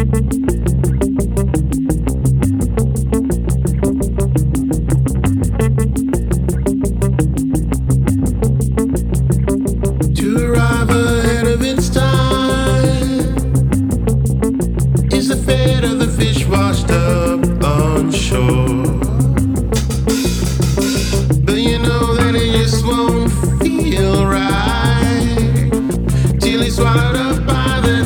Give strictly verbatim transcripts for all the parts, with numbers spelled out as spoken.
Washed up on shore, but you know that it just won't feel right till it's swallowed up by the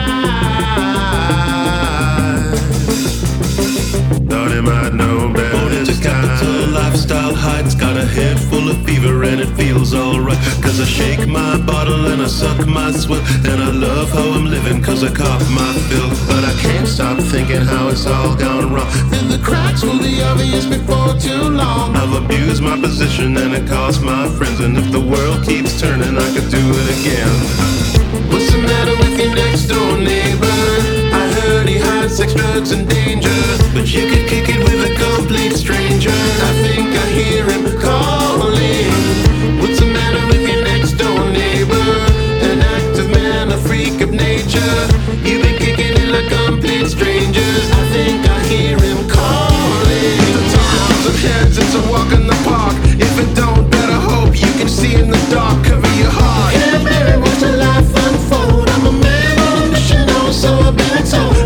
tide. Thought he might know better. Born to capital lifestyle heights, got a head full of fever and it feels alright. Cause I shake my bottle and I suck my swill, and I love how I'm living cause I cop my fill. But I can't stop thinking how it's all gone wrong. Then the cracks will be obvious before too long. I've abused my position and it cost my friends, and if the world keeps turning I could do it again. What's the matter with your next door neighbor? I heard he hides sex, drugs and danger, but you could kick it with a complete stranger. I think I hear him calling. What's the matter with your next door neighbor? An active man, a freak of nature. You've been kicking it like complete strangers. I think I hear him calling. The tops of heads, it's a walk in the park. If it don't, better hope you can see in the dark. Cover your heart. Can't bear it, watch the life unfold. I'm a man on a mission, oh, so I've been told.